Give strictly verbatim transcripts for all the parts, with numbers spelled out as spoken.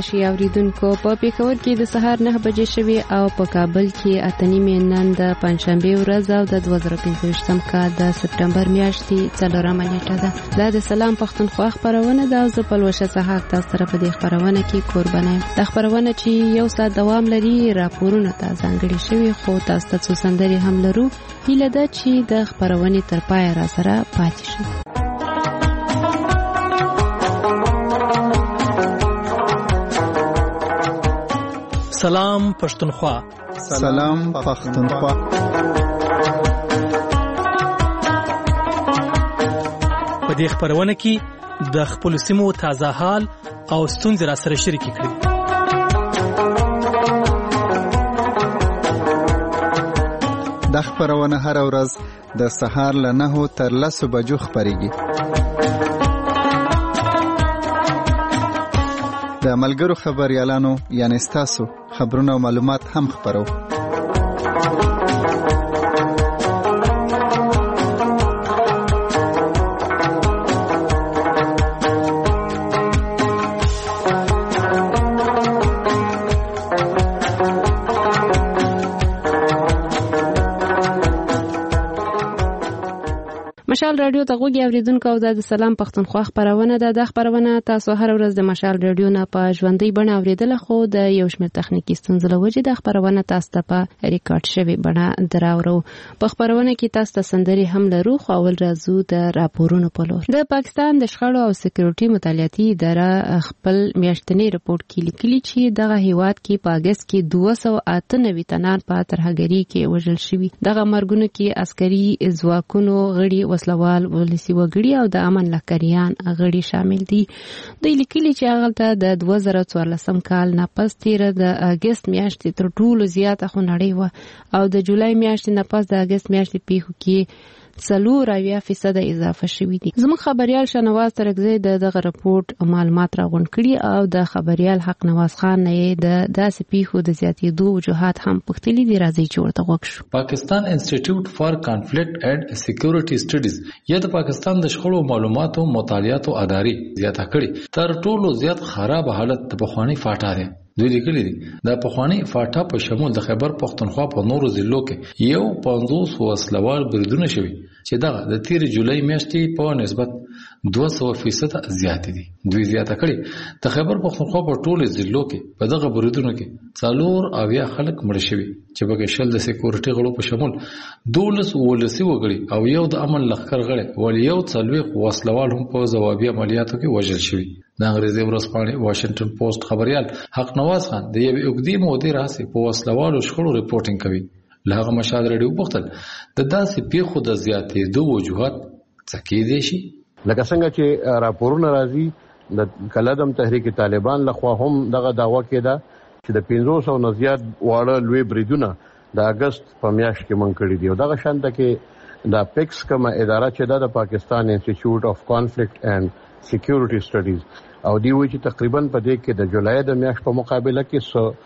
راشي اوریدونکو. په پېښور کې د سهار نه بجې شوي او په کابل کې اته نیمې نن د پنجشنبې ورځ او د دوه زره پنځه ویشتم کال د سپټمبر میاشتې څلورمه نیټه ده. دا د سلام پښتونخوا خپرونه ده او زه پلوشه سهار تاسو سره په دې خپرونه کې قربانه یم. دا خپرونه چې یو ساعت دوام لري، راپورونه ته ځانګړي شوي، خو تاسو ته څو سندرې هم لرو. هیله ده چې د خپرونې تر پایه را سره پاتې شئ. سلام پښتونخوا. سلام پښتونخوا. په دې خپرونه کې د خپل سیمو تازه حال او ستونزې را سره شریکې کړئ. د خپرونه هر ورځ د سهار له نهو تر لسو بجو خپرېږي. د ملګرو خبريالانو یعنی ستاسو خبرونه او معلومات هم خپرو. مشال رادیو ته غوږی اوریدونکو، او د سلام پښتونخوا خپرونه ده. د خپرونه تاسو هر ورځ د مشال رادیو نه په ژوندۍ بڼه اوریدل، خو د یو شمېر تخنیکی ستونزو له وجې د خپرونه تاسو ته په ریکارډ شوی بڼه دراوړو. په خپرونه کې تاسو ته سندرې هم لرو، خو اول راځو د راپورونو په لور. د پاکستان د شخړو او سکیورټي مطالعاتي اداره خپل میاشتنی رپورټ کې لیکلي چې دغه هیواد کې په اگست کې دوه سوه اته نوي تنان په ترهګري کې وژل شوي. دغه مرګونو کې عسکري ځواکونو غړي، وسلوال، ولسي وګړي او د امن لښکریان غړي شامل دي. دوی لیکلي چې هغه د دوه زره څوارلسم کال نه پس تیره د اگست میاشتې تر ټولو زیاته خونړۍ وه او د جولای میاشتې نه پس د اگست میاشتې پیښو کې څلور اویا فیصده اضافه شوي دي. زموږ خبريال شنواز ترکزی د دغه رپورټ معلومات راغونډ کړي او د خبريال حق نواز خان نه د داسې پیښو د زیاتېدو وجوهات هم پوښتلي دي. راځي چې ورته غوږ شو. پاکستان انسټیټیوټ فار کانفلیکټ اینڈ سکیورټي سټډیز یا د پاکستان د شخړو معلوماتو مطالعاتو ادارې زیاته کړي تر ټولو زیات خراب حالت د پخوانی فاټا دی. دوی لیکلي دي د پخوانی فاټا په شمول د خیبر پښتونخوا په نورو ضلعو کې یو پنځوس وسلوال بریدونه شوي چې دغه د تیر جولای میاشتې په نسبت دوه سوه فیصد زیات دي. دوی زیاته کړي د خیبر پښتونخوا په ټولو ضلعو کې په دغه بریدونو کې څلور اویا خلک مړه شوي چې پکې شل د سکیورټي غړو په شمول دولس ولسي وګړي او یو د امن لښکر غړی ول یو څلوېښت وسلوال هم په ځوابي عملیاتو کې وژل شوي. د انګریزي ورځپاڼې واشنگټن پوسټ خبريال حق نواز خان د یوې اوږدې مودې راهیسې په وسلوالو شخړو ریپورټینګ کوي. له هغه مشال رادیو وپوښتل د داسې پیښو د زیاتېدو وجوهات څه کېدای شي. لکه څنګه چې راپورونه راځي د کلدم تحریک طالبان لخوا هم دغه دعوه کېده چې د پنځوس سوه نه زیات واړه لوی بریدونه د اگست په میاشت کې منع کړي دي. او دغه شانته کې د پیکس کومه اداره چې د پاکستان انسټیټیوټ اف کانفلیکټ اینڈ سکیورټي سټډیز او دی وی چې تقریبا په دې کې د جولای د میاشت په مقابله کې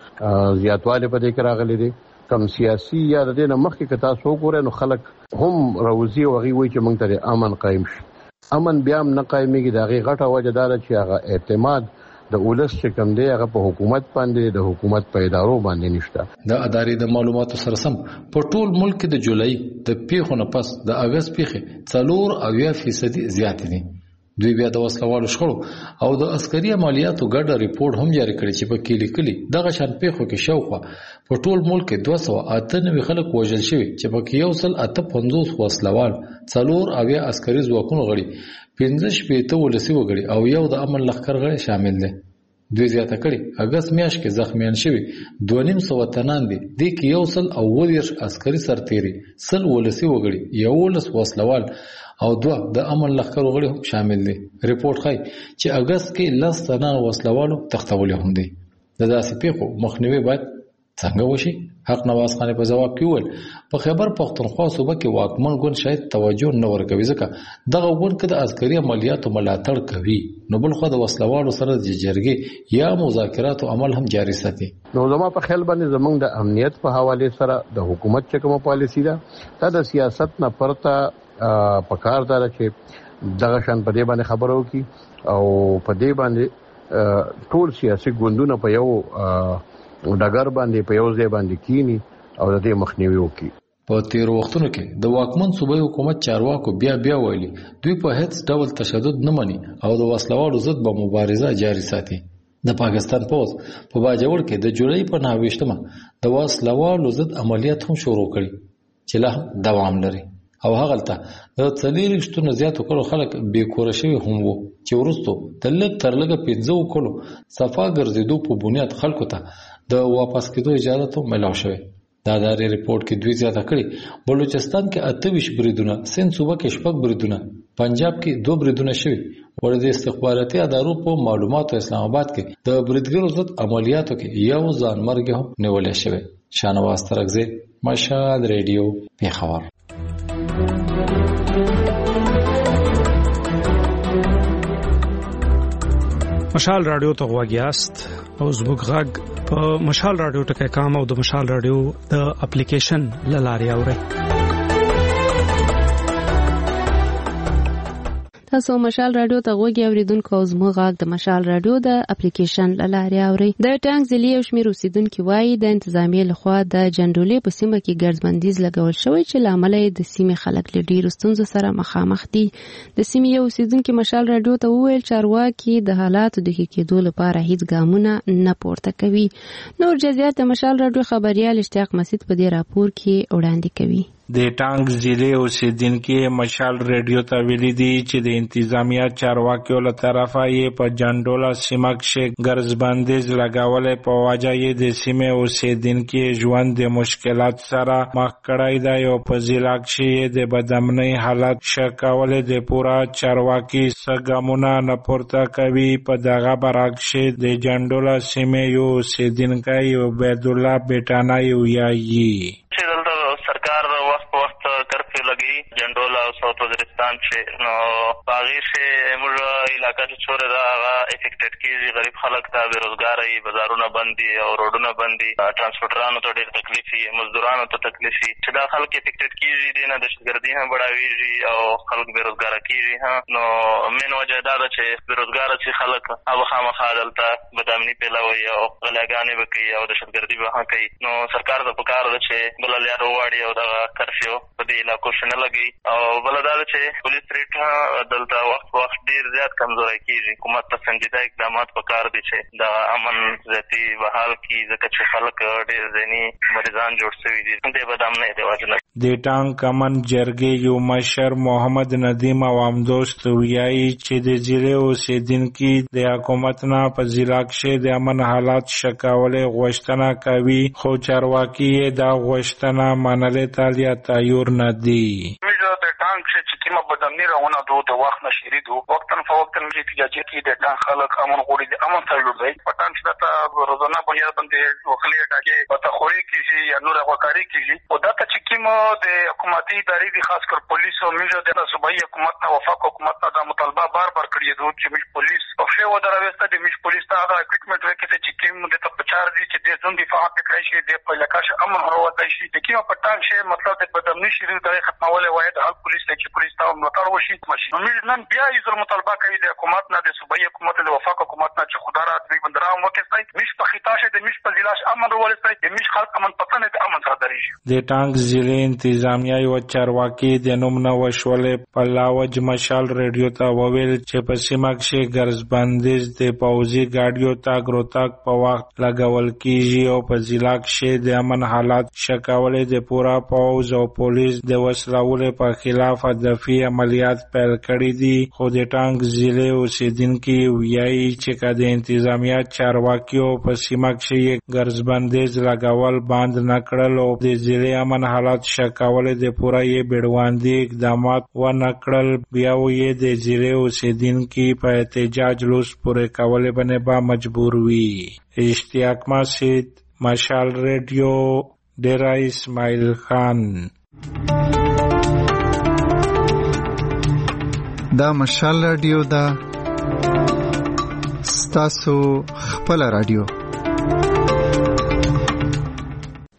څو زیاتوالی په دې کې راغلي دي. کم سیاسي یا د دې نه مخکې که تاسو وګورئ نو خلک هم راوځي او هغوی وایي چې موږ ته امن قایم شي. امن بیا هم نه قایمېږي. د هغې غټه وجه دا ده چې هغه اعتماد د ولس چې کوم دی هغه په حکومت باندې د حکومت په ادارو باندې نشته. د ادارې د معلوماتو سره سم په ټول ملک کې د جولای د پیښو نه پس د اگست پیښې څلور اویا فیصدي زیاتې دي. دوی بیا د وسلوالو شخړو او د عسکري عملیاتو ګډه ریپورټ هم جاری کړی چې په کې لیکلي دغه شان پیښو کې شاوخوا په ټول ملک کې دوه سوه اته نوي خلک وژل شوي چې پکې یو سل اته پنځوس وسلوال، څلور اویا عسکري ځواکونو غړي، پنځه شپېته ولسي وګړي او یو د امن لښکر غړی شامل دی. دوی زیاته کړي اگست میاشت کې زخمیان شوي دوه نیم سوه تنان دي. دې کې یو سل او اووه دېرش عسکري سرتیري، سل ولسي وګړي، یولس وسلوال او دوه د امن لښکر غړي هم شامل دي. ریپورټ ښایي چې اگست کې لس تنان وسلوالو تښتولي هم دي. د داسې پیښو مخنیوی باید څنګه وشي؟ حق نواز خان په جواب کې وویل په خیبر پښتونخوا صوبه کې واکمن ګوند شاید توجه نه ورکوي ځکه دغه ګوند کې د عسکري عملیاتو ملاتړ کوي، نو بل خو د وسلوالو سره د جرګې یا مذاکراتو عمل هم جاري ساتي. نو زما په خیال باندې زمونږ د امنیت په حواله سره د حکومت چې کومه پالیسی ده دا د سیاست نه پرته په کار ده چې دغه شان په دې باندې خبرو کی او په دې باندې ټول سیاسي ګوندونه په یو ډګر باندې په یو ځای باندې کینی او د دې مخنیوي وکړي. په تیرو وختونو کې د واکمن صوبایي حکومت چارواکو بیا بیا ویلي دوی په هیڅ ډول تشدد نه مني او د وسلوالو ضد به مبارزه جاري ساتي. د پاکستان پوځ په باجوړ کې د جولای په نهه ویشتمه د وسلوالو ضد عملیات هم شروع کړي چې لا دوام لري او هغلته د څلور ویشتو زیاتو کلو خلک بې کوره شوي هم وو چې وروستو د لږ تر لږه پنځه کلو صفا ګرځېدو په بنیاد خلکو ته د واپس کېدو اجازه هم ملاو شوې. دا داري ریپورت کې دوی زیاته کړي بلوچستان کې اته ویشت بریدونه، سند صوبه کې شپږ بریدونه، پنجاب کې دوه بریدونه شوي. ور د استخباراتي ادارو په معلوماتو اسلام آباد کې د بریدګرو ضد عملیاتو کې یو ځانمرګ هم نیولې شوی. شانواز ترغزی، مشهد ریډیو، پیښور. مشال رادیو ته غواګیاست او زموږ غږ په مشال رادیو ټکي کام او د مشال رادیو د اپلیکیشن لاري اوري. تاسو مشال رادیو ته غوږی اوریدونکو او زموږ غږ د مشال رادیو د اپلیکیشن لاري اوري. د ټانک ځلی او شمیر اوسیدونکو وایي د انتظامیه لخوا د جندولې په سیمه کې ګرځبندیز لګول شوی چې لامل د سیمې خلک له ډیرو ستونزو سره مخامخ دي. د سیمې یو اوسیدونکو مشال رادیو ته وویل چارواکي د حالاتو د ښه کېدو لپاره هیڅ ګامونه نه پورته کوي. نور جزئیات د مشال رادیو خبريال اشتیاق مسعود په دې راپور کې وړاندې کوي. د ټانک ضلع اوسیدونکو مشال ریډیو ته ویلي دي چې د انتظامیه چارواکیو له طرفه یې په جندوله سیمه کې ګرځبندیز لګولې په وجه یې د سیمې اوسیدونکو ژوند د مشکلات سره مخ کړی دی او په ضلع کې د بدامنۍ حالت شکولې د پورا چارواکي څګمونه نه پورته کوي. په دغه برعکس د جندوله سیمې یو اوسیدونکی عبید الله بیٹانای ویایي सरकार वक्त पे वक्त करफ्यू लगी जंडोला और साउथ वजीरिस्तान से बागी से मुझ इलाका जो छोड़ रहा इफेक्टेड की गरीब खलक था बेरोजगार है बाजारों बंदी और रोडों बंदी ट्रांसपोर्टरान तो ढेर तकलीफी मजदूरान तो तकलीफी छदा खलक इफेक्टेड की देना दहशतगर्दी है बढ़ावी और खलक बेरोजगार की हाँ नो मेन वजह दादा छे बेरोजगार से खलक अब खामा खादलता बदामनी पेला हुई और गलागाने बकी और दहशतगर्दी वहाँ कई नो सरकार तो पुकार छे बला यार वाड़ी और कर्फ्यू पदी इलाकों से न लगी और बलदार छे पुलिस रेट दलता वक्त वक्त देर ज्यादा कमजोर की हुकूमत पसंदीदा इकदाम पकार दी छे दा अमन जती बहाल की जकत खलक ढेर ज़हनी मरीजान जोड़ से दे बदाम नहीं देवाजना د ټانک کمن جرګې یو مشر محمد ندیم عوام دوست ویایي چې د ضلع اوسیدونکو د حکومت نه په ضلع کې د امن حالات شکولې غوښتنه کوي خو چارواکي دا غوښتنه منلې تالیا تایور نه دي. ټانک چې کیمه بدامنی روانه دو د وخت نشری دو وقتن فوقتن چې احتجاجي کې د ټانک خلک امن غوړي د امن سره لور دی پټان چې دا روزانه بنیاد باندې وکړي ټاکي پته خوري کیږي یا نور وکړي کیږي او دا چې کیمه د حکومتي ادارې د خاص کر پولیس او میجو د صوبایي حکومت او وفاق حکومت د مطالبه بار بار کړی دو چې مش پولیس او شی و دروسته د مش پولیس ته دا اکوپمنٹ ورکړي چې کیمه د تپچار دي چې د ځون دفاع کړی شي د پلکاش امن هروته شي د کیمه پټان شي مطلب د بدامنی شری د ختمولې وای د پولیس چې پولیس ته مطالبه وشي ماشي نن بیا یې مطالبه کوي د حکومت نه د صوبایي حکومت د وفاق حکومت نه چې خدای راځي بندرام وکړي مش په خطاشه د مش په ضلع امن ولستای د مش خلک امن پتن د امن سره دري د ټانک ضلع انتظامیه یو چارواکي د نوم نو وشولې په لاوج مشال ریډیو ته وویل چې په سیمه کې ګرځبندیز د پوځي ګاډیو تاګ روتاک په وخت لګول کیږي او په ضلع کې د امن حالات شکولې د پورا پوځ او پولیس د وسلوالو په خلاف دفاعي عملیات پیل کړي دي خو د ټانک ضلع اوسیدونکو ویایي چې کله انتظامیه چارواکیو په سیمه کې ګرځبندیز لګول باند نه کړل او د ضلع امن حالات شکولې د پوره یې بیړواندي اقدامات و نه کړل بیا یې د ضلع اوسیدونکو په احتجاج لوس پورې کولې باندې با مجبور وي. اشتیاق مسعود، مشال ریډیو، ډیرا اسماعیل خان. دا مشال رادیو دا ستاسو خپل رادیو.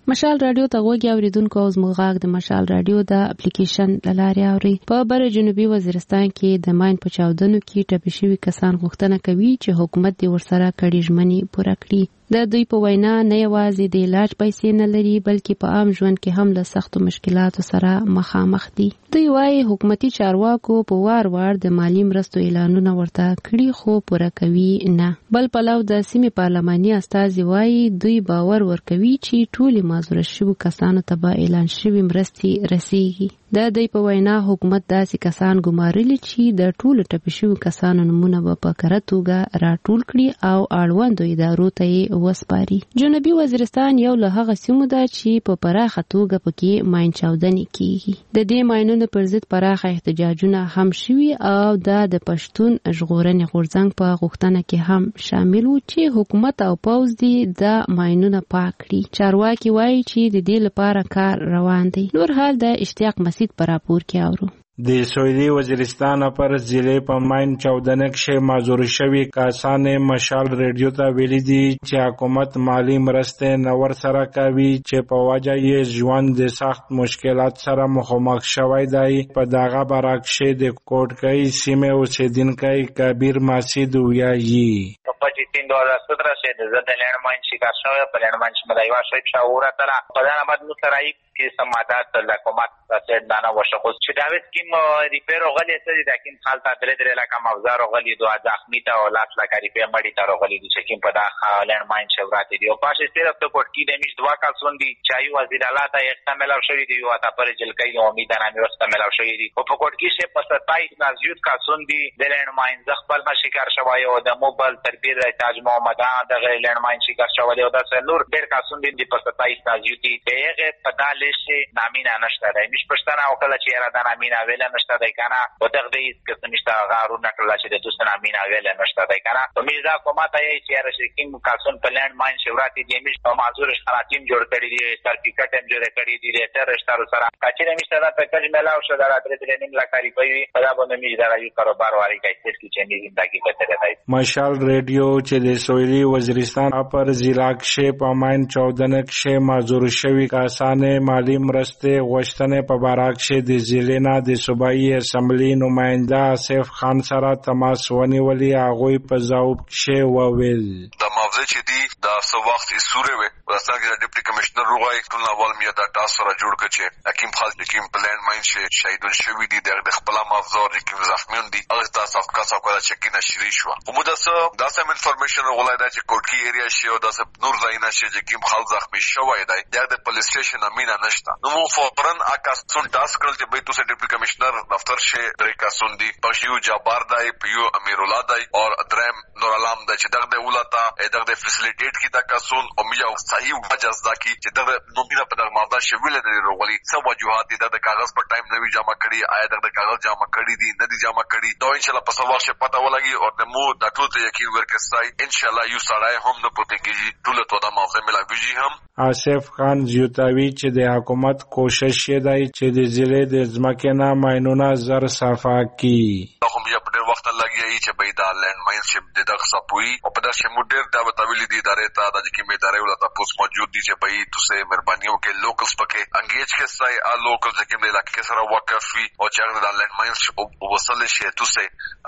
مشال رادیو ته وګورئ اوریدونکو او زموږ د مشال رادیو د اپلیکیشن لارې اوري. په بر جنوبي وزیرستان کې د ماین په چاودنو کې ټپي شوي کسان غوښتنه کوي چې حکومت دې ورسره کړي ژمنې پوره کړي. د دوی په وینا نه یوازې د علاج پیسې نه لري بلکې په عام ژوند کې هم له سختو مشکلاتو سره مخامخ دي. دوی وايي حکومتي چارواکو په وار وار د مالی مرستو اعلانونه ورته کړي خو پوره کوي نه. بل پلو د سیمې پارلماني استازي وايي دوی باور ورکوي چې ټولې معذور شوي کسانو ته به اعلان شوي مرستې رسیږي. د دوی په وینا حکومت داسې کسان ګمارلي چې د ټولو ټپي شوي کسانو نومونه به په کره توګه راټول کړي او اړوندو ادارو ته یې وسپاري. جنوبي وزیرستان یو له هغه سیمو ده چې په پراخه توګه پکې ماین چاودنې کیږي. د دې ماینونو پر ضد پراخه احتجاجونه هم شوي او دا د پښتون ژغورنې غورځنګ په غوښتنه کې هم شامل و چې حکومت او پوځ دې د ماینونه پاک کړي. چارواکي وایي چې د دې لپاره کار روان دی. نور حال د اشتیاق مسید پر راپور کې اورو. د سویلي وزیرستان پر ضلع په ماین چاودنه کې معذور شوي کسان مشال ریډیو ته ویلي دي چې حکومت مالی مرستې نه ورسره کوي چې په وجه یې ژوند د سخت مشکلات سره مخامخ شوی دی. په دغه برعکس د کوټکۍ سیمې اوسیدونکی کبیر مسید وایي پچیس تین دو هزار سترہ سے د لینڈمائن شکار شوی په لینڈمائن چې مدایوا شوی شاوره تر په دغه بعد نو سره کې سمادات د حکومت سره دانا وشخص چې دا وسکیم ریپیر غلی سره د کین حالت درې درې لکه مبزار غلی دوه زخمی ته او لاس لکه ریپیر مړی تر غلی د چکیم په دا لینډماین شورات دی او پاشه صرف ته کوټ کې د میش دوا کا سوندي چایو وزیر اعلی ته احتمال شوی دی او تا پر جلکې امید نه مې واستعمال شوی دی او په کوټ کې شه په ستایي نازیوت کا سوندي د لینډماین زخپل ما شکار شوی او د موبایل تربیر تاج محمد د لینډماین شکار شوی او د سلور ډیر کا سوندي د په ستایي نازیوتی دغه په شي نامینه نشته دی. مش پښتنه او کله چې را د نامینه ویل نشته دی کنه او دغه دې چې نشته غارو نکړل چې د دوست نامینه ویل نشته دی کنه په میزا کومه ته یې چې راشي کوم کاسون په لند ماین شورات دې مش په معذور شراتیم جوړ کړی دي سرټیفیکټ هم جوړ کړی دي د رشتہر سره چې نشته دا پکې ملاو شو دا درې درې نیم لکاري پي په دا باندې میز دا یو کاروبار واري کوي چې چې می زندگی کتره دی. مشال ریډیو چې د سویلي وزیرستان پر ضلع کې په ماین چاودنه کې معذور شوي کسان مالی مرستې غوښتنې په باره کې د ضلع نه د صوبایي اسمبلی نماینده آصف خان سره تماس ونیولي. هغوی په ځواب کې وویل د موضوع چې دی د څو وخت سورې وي ورسره د ډیپټي کمشنر روغای ټول اول مې دا تاسو سره جوړ کړ چې حکیم خالد حکیم پلان ماین چې شهید شوی دی د خپل مافزور حکیم زخمیون دي هغه تاسو افکاسو کوله چې کینه شری شو کومه داسه داسه انفارمیشن غولای دا چې کوټکی ایریا شي او داسه نور ځایونه چې حکیم خالد زخمی شوی دی د پولیس سټیشن امینه نشته نو مو فورن اکاسون تاسو کړل چې به تاسو ډیپټي کمشنر دفتر شه درې کاسون دی پښیو جبار دی پیو امیر الله دی او درم نور علام دی چې دغه ولتا دغه فیسیلیټیټ کی دا کاسون او میو صحیح وجه ځکه چې دغه نومینه په دغه ماده شویل دی وروغلی څو وجوهات دي د کاغذ په ټایم نوی جمع کړي آیا دغه کاغذ جمع کړي دي نه دي جمع کړي دا ان شاء الله په سوال شه پتا ولګي او د مو د ټول ته یقین ورکړای ان شاء الله یو سړی هم نه پته کیږي ټول ته دا موضوع ملاويږي هم. آصف خان زیوتاوی چې د حکومت کوشش دی چې د ضلع د ځمکې نه ماینونه زر صفا کړي. خو بیا په ډېر وخت لګي چې به دا لند ماین شپ د دغه صفوي او په داسې موډر دا وتاویل دي ادارې ته د کومې ادارې ولته پوس موجود دي چې به تاسو مهرباني وکړئ لوکلز پکې انګیج کې سای ا لوکل چې کومې علاقې سره وقف وي او چې دا لند ماین شپ وصل شي تاسو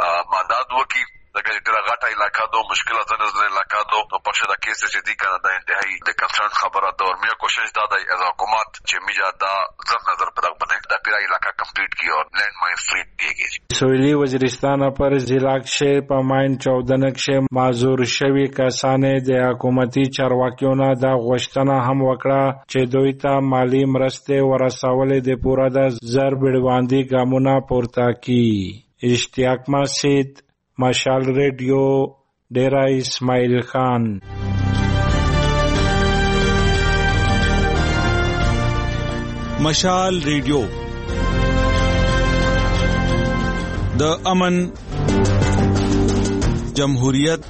مدد وکړي دغه ډېر غټه علاقہ دو مشکل ځنه علاقہ دو په پښه د کیسه چې دی کنه د انتهایی د کنسرن خبره د ورمیا کوشش دا دی از حکومت چې میجا دا ځر نظر په دغه باندې د پیرا علاقہ کمپلیټ کی او لند ماین فری دیږي. سویلي وزیرستان پر ضلع کې په ماین چاودنه کې معذور شوي کسان د حکومتي چارواکیونو د غوښتنه هم وکړه چې دوی ته مالی مرستې ورسولې د پورا د زر بډواندي ګامونه پورته کړي. اشتیاق مسید مشال ریډیو ډیرا اسماعیل خان. مشال ریډیو د امن جمهوریت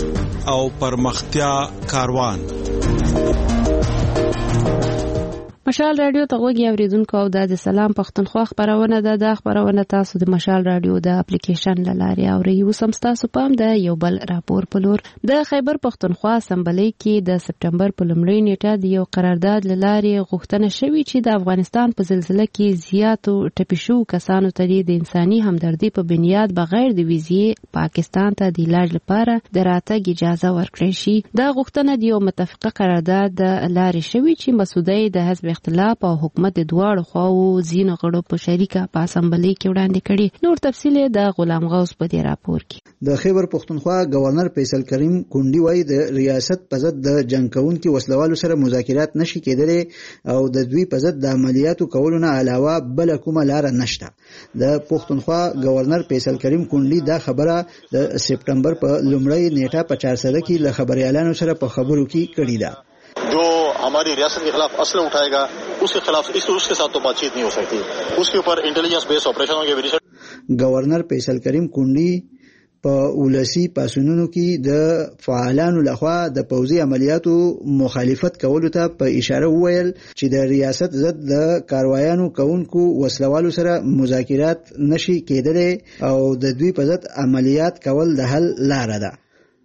او پرمختیا کاروان. مشال رادیو ته وګورئ اوریدونکو او د سلام پښتونخوا خبرونه ده. د خبرونه تاسو د مشال رادیو د اپلیکیشن لاري اوري. اوس هم تاسو پام د یو بل راپور په لور د خیبر پښتونخوا اسمبلی کې د سپټمبر په لومړۍ نیټه د یو قرارداد لاري غوښتنه شوې چې د افغانستان په زلزلې کې زیاتو ټپي شو کسانو ته د انساني همدردي په بنیاد بغیر د ویزې پاکستان ته د علاج لپاره د راتګ اجازه ورکړي شي. دا غوښتنه د یو متفقه قرارداد لاري شوې چې مسودې د حزب اختلاف او حکومت د دواړو خواو ځینو غړو په شریکه په اسمبلی کې وړاندې کړي. نور تفصیل د غلام غوث په دې راپور کې. د خیبر پښتونخوا گورنر فیصل کریم کونډي وایي د ریاست په ضد د جنگ کوونکو وسلوالو سره مذاکرات نشي کېدلی او د دوی په ضد د عملیاتو کولو نه علاوه بل کومه لار نشته. د پښتونخوا گورنر فیصل کریم کونډي دا خبره د سپټمبر په لومړۍ نیټه په چار سده کې له خبريالانو سره په خبرو کې کړې ده. जो हमारी रियासत के खिलाफ असले उठाएगा उसके खिलाफ इस उसके साथ तो बातचीत नहीं हो सकती. उसके ऊपर इंटेलिजेंस बेस्ड ऑपरेशनों के विषय गवर्नर फैसल करीम कुंडी په ولسی پاسونونو کې د فعالانو لخوا د پوځي عملیاتو مخالفت کولو ته په اشاره وویل چې د ریاست ضد د کاروایانو کوونکو وسلوالو سره مذاکرات نشي کېدلی او د دوی په ضد عملیات کول د حل لار ده.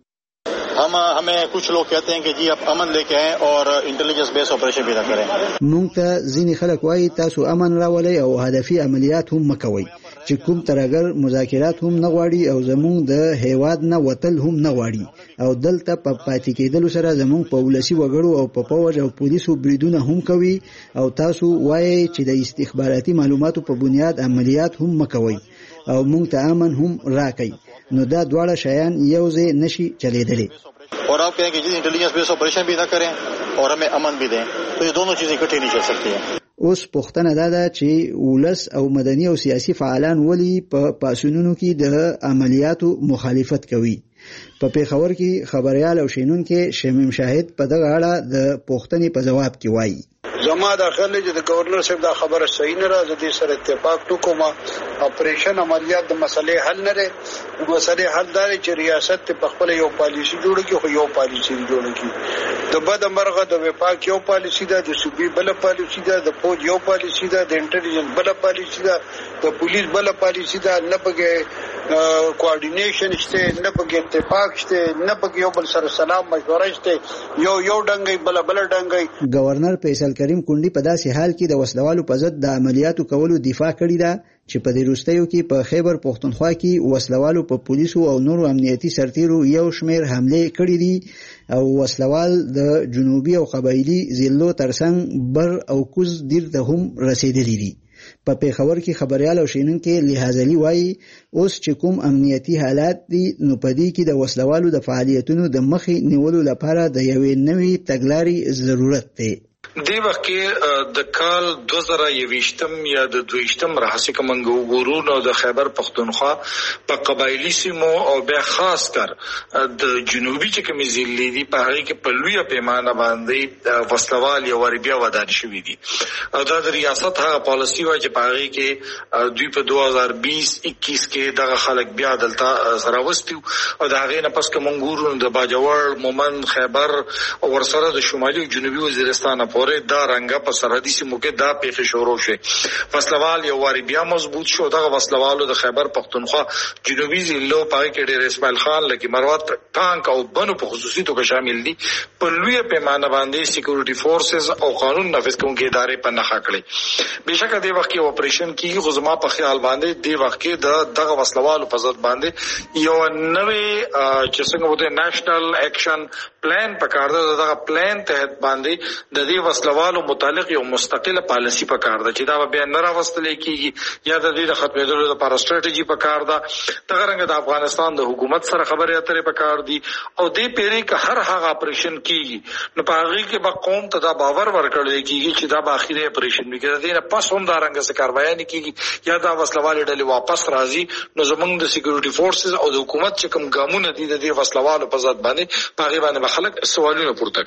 हम हमें कुछ लोग कहते हैं कि जी आप अमन लेके आएं और इंटेलिजेंस बेस्ड ऑपरेशन भी करें. مونږ ته ځینې خلک وایي تاسو امن راولئ او هدفي عملیات هم مکوئ چې کوم ترګر مذاکرات هم نه غواړي او زمونږ د هیواد نه وتل هم نه غواړي او دلته په پاتې کېدلو سره زمونږ په ولسی وګړو او په پوج او پولیسو بریدونه هم کوي او تاسو وایي چې د استخباراتي معلوماتو په بنیاد عملیات هم مکوئ او مونږ ته امن هم راکړئ. نو دا دواړه شیان یو ځای نشي چلیدلی. और आप कहें कि जी इंटेलिजेंस बेस्ड ऑपरेशन भी ना करें और हमें अमन भी दें तो ये दोनों चीजें इकट्ठी नहीं चल सकती हैं. اوس پوښتنه دا ده چې ولس او مدني او سیاسي فعالان ولي په پاسونونو کې د عملیاتو مخالفت کوي. په پیښور کې خبريال او شینون کې شمیم شاهد په دغه اړه د پوښتنې په جواب کې وایي زما داخله چې د گورنر صاحب دا خبره صحیح نه راځي د سره اتفاق وکوما اپریشن عملیات د مسلې حل نه لري. مسلې حل داري چې ریاست په خپل یو پالیسی جوړ کړي خو یو پالیسی جوړ کړي. د بد مرغه د وفاق یو پالیسی ده د صوبې بل پالیسی ده د فوج یو پالیسی ده د انټيليجنس بل پالیسی ده د پولیس بل پالیسی ده. نه پکې کوارډینیشن شته نه پکې اتفاق شته نه پکې یو بل سره سلام مشوره شته یو یو ډنګي بل بل ډنګي. گورنر فیصل کریم کونډي په داسې حال کې د وسلوالو په ضد د عملیاتو کولو دفاع کړې ده چې په دې وروستیو کې په خیبر پښتونخوا کې وسلوالو په پولیسو او نورو امنیتي سرتیرو یو شمیر حمله کړې دي او وسلوال د جنوبي او قبایلی ضلعو ترڅنګ بر او کوز دیر ته هم رسیدلي دي. په پیښور کې خبريال او شینن کې لحاظلی وایي اوس چې کوم امنیتي حالات دي نو په دې کې د وسلوالو د فعالیتونو د مخې نیولو لپاره د یوې نوې تګلارې ضرورت دی. دی وخت کې د کال دو زره یویشتم یا د دویشتم راهسې کومنګ وګورو نو د خیبر پښتونخوا په قبایلی سیمو او بیا خاص کر د جنوبي چې کومې ضلعې دي په هغه کې په لویه پیمانه باندې وسلوال یو ور بیا ودان شوي دي او دا د ریاست هغه پالیسی وایي چې په هغه کې دوی په دوه هزار بیس اکیس کې دغه خلک بیا دلته سره وستي او د هغې نه پس کومنګ وګورو د باجوړ مومند خیبر او ورسره د شمالي او جنوبي وزیرستان پورې دا رنګه په سرحدي سیمو کې دا پیښې شروع شوې. وسلوال یو واری بیا مضبوط شو. دغه وسلوالو د خیبر پښتونخوا جنوبي ضلعو په کې ډېر اسماعیل خان لکه مروت ټانک او بنو په خصوصي توګه شامل دي. په لویه پیمانه باندې سکیورټي فورسز او قانون نافذ کوونکي ادارې په نښه کړې. بهشکه د وخت کې اپریشن کیږي خو زما په خیال باندې د وخت کې د دغه وسلوالو په ضد باندې یو نوې چې څنګه وته نېشنل اکشن پلان پکار ده. دغه پلان تحت باندې د دې وسلوالو متعلق یو مستقله پالیسی پکار ده چې دا به نه راوستل کیږي یا د دې د ختمېدلو لپاره ستراتیژي پکار ده. دغه رنګ د افغانستان د حکومت سره خبرې اترې پکار دي او دې پیری که هر هغه اپریشن کیږي نو په هغه کې به قوم ته دا باور ورکړل کیږي چې دا به اخیری اپریشن وکړي. دې نه پس هم دا رنګ څه کاروایی نه کیږي یا دا وسلوال ډلې واپس راځي نو زمونږ د سکیورټي فورسز او د حکومت چې کوم ګامونه دي د دې وسلوالو په ضد باندې په هغه باندې خلک سوالونه پورته کوي.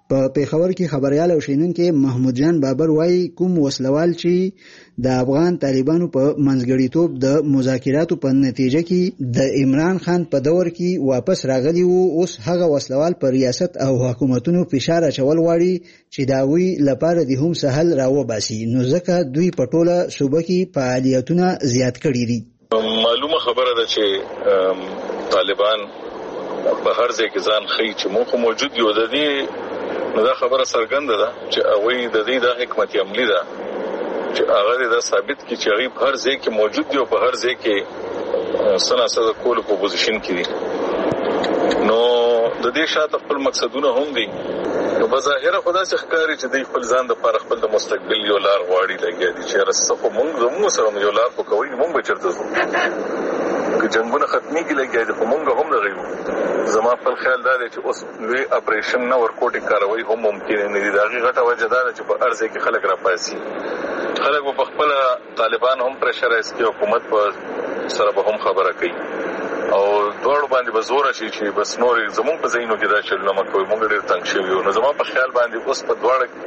په پیښور کې خبريال او شینونکو محمود جان بابر وایي کوم وسلوال چې د افغان طالبانو په منځګړیتوب د مذاکراتو په نتیجه کې د عمران خان په دور کې واپس راغلي وو، اوس هغه وسلوال پر ریاست او حکومتونو فشار اچول غواړي چې داوی لپاره د هم سهل راوباسي، نو ځکه دوی په ټوله صوبه کې فعالیتونه زیات کړي دي. معلومه خبره ده چې طالبان په هر ځای کې ځان خي چې موږ موجود یو د دې نو دا خبره څرګنده ده چې هغه د دې د حکمت عملی ده چې هغه دا ثابت کی چې هغه په هر ځای کې موجود دی او په هر ځای کې سنا سره کول په پوزیشن کې دي. نو د دې شاته خپل مقصدونه هم دي، نو بظاهر خدا څخه ښکاري چې د خپل ځان د پر خپل د مستقبل یو لار غواړي لګي دي چې رسخه مونږ زموږ سره یو لار په کوي مونږ به چرته ځو که جنگونه ختمي کې لګي دي خو مونږ هم دغیو. زما په خیال دا دی چې اوس لوی اپریشن نه ورکوټي کاروي هم ممکن نه دي. دا غټه وجه ده چې په ارزه کې خلک را پاسي، خلک په خپل طالبان هم پرشرایز کوي، حکومت په سره به هم خبره کوي او دوړ باندې به زور شي چې بس نور زمون په زینو کې دا چې لمه کوي مونږ ډیر تنګ شوی. نو زما په خیال باندې اوس په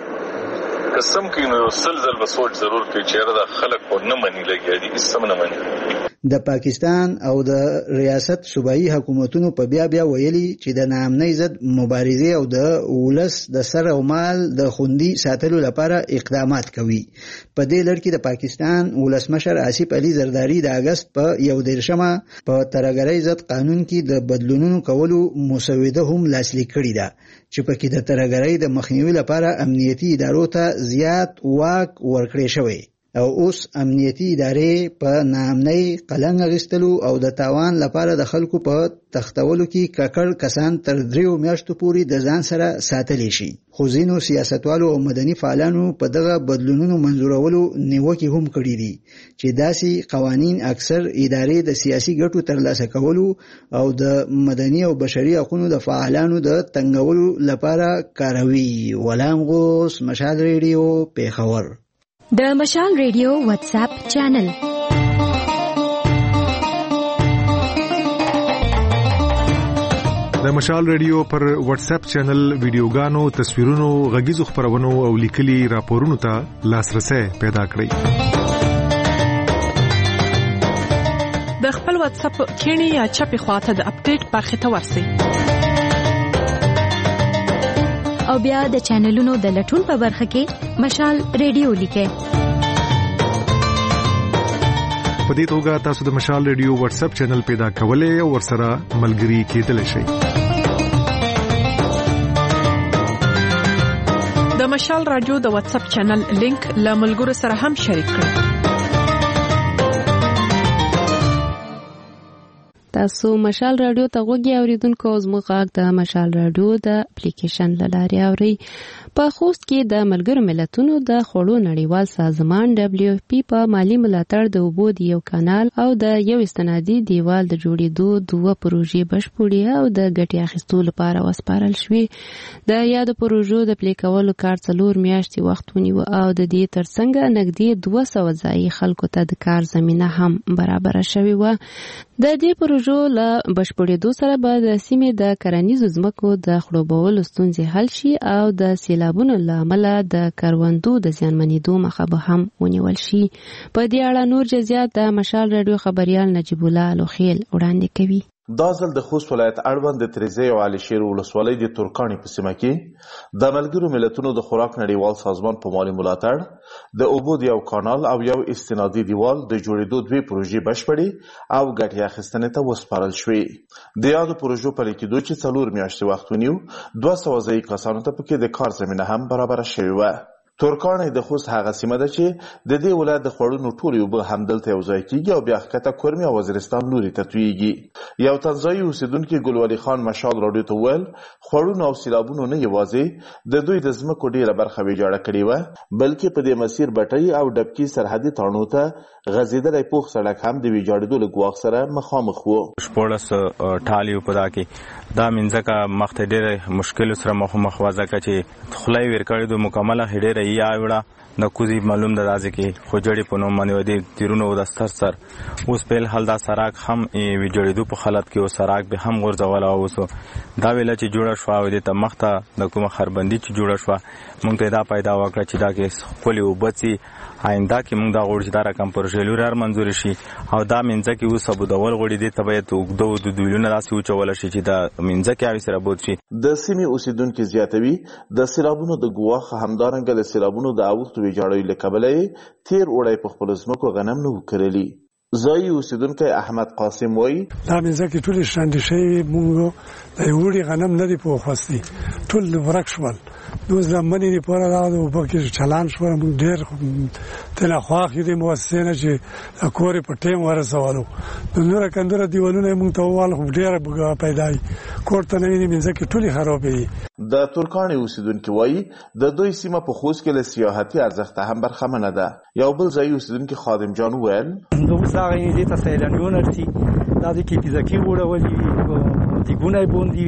دوړ قسم کې نو سلزل به سوچ ضرور کوي چې دا خلک کو نه مني لګي دي اسم نه مني. د پاکستان او د ریاست صوبایي حکومتونو په بیا بیا ویلي چې د ناامنۍ ضد مبارزې او د ولس د سر او مال د خوندي ساتلو لپاره اقدامات کوي. په دې لړ کې د پاکستان ولسمشر آصف علي زرداری د اگست په یو دیرشمه په ترهګرۍ ضد قانون کې د بدلونونو کولو مسوده هم لاسلیک کړې ده چې پکې د ترهګرۍ د مخنیوي لپاره امنیتي ادارو ته زیات واک ورکړی شوی او اوس امنیتي ادارې په ناامنۍ قلم اخیستلو او د تاوان لپاره د خلکو په تختولو کې ککړ کسان تر دریو میاشتو پورې د ځان سره ساتلی شي. خو ځینو سیاستوالو او مدني فعالانو په دغه بدلونونو منظورولو نیوکې هم کړې دي چې داسې قوانین اکثر ادارې د سیاسي ګټو ترلاسه کولو او د مدني او بشري حقوقو د فعالانو د تنګولو لپاره کاروي. غلام غوث، مشال ریډیو، پیښور. د مشال ریډیو واتس اپ چینل د مشال ریډیو پر واتس اپ چینل ویډیوګانو، تصویرونو، غږیزو خبرونو او لیکلي راپورونو ته لاسرسي پیدا کړئ. د خپل واتس اپ کینی یا چپی خواته د اپډیټ برخه ته ورسئ او بیا د چینلونو د لټون په برخه کې مشال ریډیو لیکئ. په دې توګه تاسو د مشال ریډیو واتس اپ چینل پیدا کولای او ورسره ملګري کېدلی شئ. د مشال رادیو د واتس اپ چینل لینک له ملګرو سره هم شریک کړئ. تاسو مشال رادیو ته غوږی اوریدونکو، او زموږ غږ د مشال رادیو د اپلیکیشن له لارې اورئ. په خوست کې د ملګرو ملتونو د خوړو نړیوال سازمان دبلیو اف پی په مالی ملاتړ د اوبو د یو کانال او د یو استنادي دیوال د جوړېدو دوه پروژې بشپړې او د ګټې اخیستو لپاره وسپارل شوې. د یادو پروژو د پلي کولو کار څلور میاشتې وخت ونیو او د دې ترڅنګ نږدې دوه سوه ځایي خلکو ته د کار زمینه هم برابره شوې وه. د دې پروژو له بشپړېدو سره به د سیمې د کرنیزو ځمکو د خړوبولو ستونزې حل شي او د سیلابونو له امله د کروندو د زیانمنېدو مخه به هم ونیول شي. په دې اړه نور جزئیات د مشال رادیو خبريال نجیب الله لوخیل وړاندې کوي. دا ځل د خوست ولایت اړوند د تریزی او علي شیر ولسوالۍ د ترکانی په سیمه کې د ملګرو ملتونو د خوراک نړیوال سازمان په مالي ملاتړ د اوبو د یو کانال او یو استنادي دیوال د جوړېدو دوه پروژې بشپړې او ګټې اخیستنې ته وسپارل شوې. د یادو پروژو په لیکدو چې څلور میاشتې وخت ونیو، دوه سوه ځایي کسانو ته پکې د کار زمینه هم برابره شوې وه. ترکان د خوست هغه سیمه ده چې د دې ولایت د خوړونو ټولې اوبه همدلته یو ځای کیږي او بیا ښکته کورمي او وزیرستان لوري ته تویږي. یو تنزایي اوسیدونکي ګلولي خان مشال راډیو ته وویل خوړونو او سیلابونو نه یوازې د دوی د ځمکو ډېره برخه ویجاړه کړې وه، بلکې په دې مسیر بټۍ او ډبکي سرحدي تاڼو ته غځېدلی پوخ سړک هم د ویجاړېدو له ګواښ سره مخامخ و. شپوړس ټالي په دا کې دا منځکه مخته ډېره مشکلو سره مخامخ وه، ځکه چې خوله یې ویر کړې ده مکمله ډېره یا وړه د کوزي معلوم د راځي کې خوجړې په نوم باندې ودی تیرونو د ستر سر اوس په حال دا سراغ هم ویجړېدو په حالت کې او سراغ به هم ورځول او اوس دا ویل چې جوړه شو او د تمخته د کومه خربندي چې جوړه شو مونږ ته دا پیدا وکړه چې دا کې خولي وبسي آینده کې مونږ دا غوړ چې دا رقم پروژې لور منزور شي او دا منځ کې اوس ابو دول غوړي دي تبعیت وګدو د دویلونه راسي او چول شي چې دا منځ کې اوی سره بوت شي د سیمې اوسیدونکو زیاتوي د سیلابونو د ګواخ همدارنګه د سیلابونو د اوښتو ویجاړۍ لکبلې تیر وړای په خپل ځمکو غنم نه وکړلي زای اوسیدونکو احمد قاسم وای دا منځ کې ټول شاندې شي مونږ د وړي غنم نه دی په خوستي ټول ورک شول نو زمونږ نه پوره راو په کې چلان شو مونږ ډېر تل خواخ دې موسسه چې کورې په ټیم ورسولو نو نور کندره دیوالونه مونږ ته وال خو ډېر پیدای کوړه نه ویني منځ کې ټولي خرابې د ترکانې اوسیدونکو وای د دوی سیمه په خوست کې له سیاحتي ارزښت هم برخمنه ده یو بل ځای اوسیدونکو خادم جان وویل دوی ځای دې ته سیلانیون ارتي دا د کې ځکه وړولې دیګونه بوندي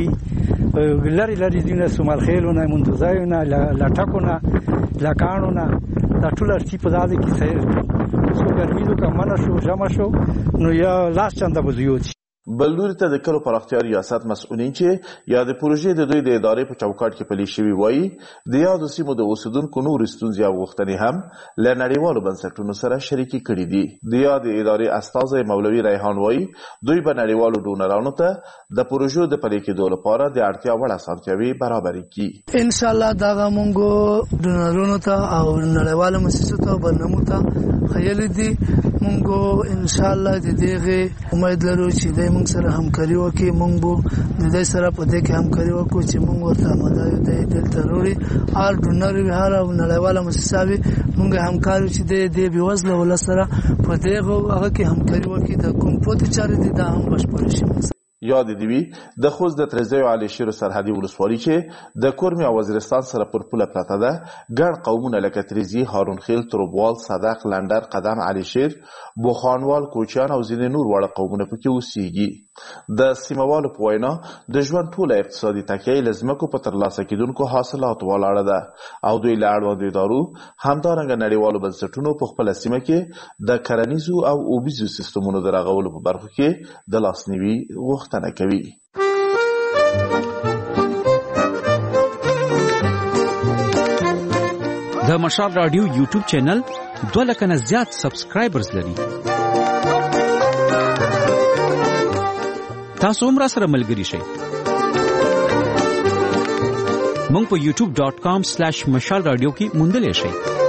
لری لری دینه سومال خېلونه منتزایونه لټکونه لکانونه دا ټول ارتي په ځای کې سیر سو ګرمي دوه منه شو جمع شو نو یا لاس چنده بزیوت بلوري ته د کلو پراختیا ریاست مسؤلین چې یا د پروژې د دوی د ادارې په چوکاټ کې پلي شوي وایي د یادو سیمو د اوسیدونکو نور ستونزې او غوښتنې هم له نړیوالو بنسټونو سره شریکې کړي دي د یادې ادارې استازی مولوي ریحان وایي دوی به نړیوالو ډونرانو ته د پروژو د پلي کېدو لپاره د اړتیا وړ اسانتیاوې برابرې کړي ان شاء الله دا موږ ډونرانو ته او نړیوالو مؤسسو ته برنامو ته خیال دي موږ ان شاء الله د دې امید لرو چې د موږ سره همکاري وکړي موږ به د دې سره په دې کې همکاري وکړو چې موږ ورته مدایو د دې ضروري آل ډونر وی هر او نړیواله مؤسسه موږ همکاري چې د دې بيوزله ول سره په دې هغه کې همکاري وکړي د کوم پوت چارې دي دا هم بشپړ شي یاد دی وی د خوست د ترزیو علی شیر سرحدي ولسوالۍ چې د کورمي او وزیرستان سره پر پوله پراته ده ګڼ قومونه لکه ترزی هارون خیل تروبوال صدق لندر قدم علی شیر بوخانوال کوچیان او ځینې نور وړ قومونه پکې اوسېږي د سیموالو په وینا د ژوند ټوله اقتصادي تکیه لزمکو په ترلاسه کېدونکو حاصلاتو ولاړه ده او دوی له اړوندو ادارو همدارنګه نړیوالو بنسټونو په خپله سیمه کې د کرنیزو او اوبیزو سیستمونو د رغولو په برخو کې د لاسنیوي غوښتنه کوي. د مشال رادیو یوټیوب چینل دوه لکه نه زیات سبسکرایبرز لري. تاسو هم را سره ملګري شئ. مونږ په یوټیوب ډاٹ کام سلیش مشال رادیو کې موندلی شئ.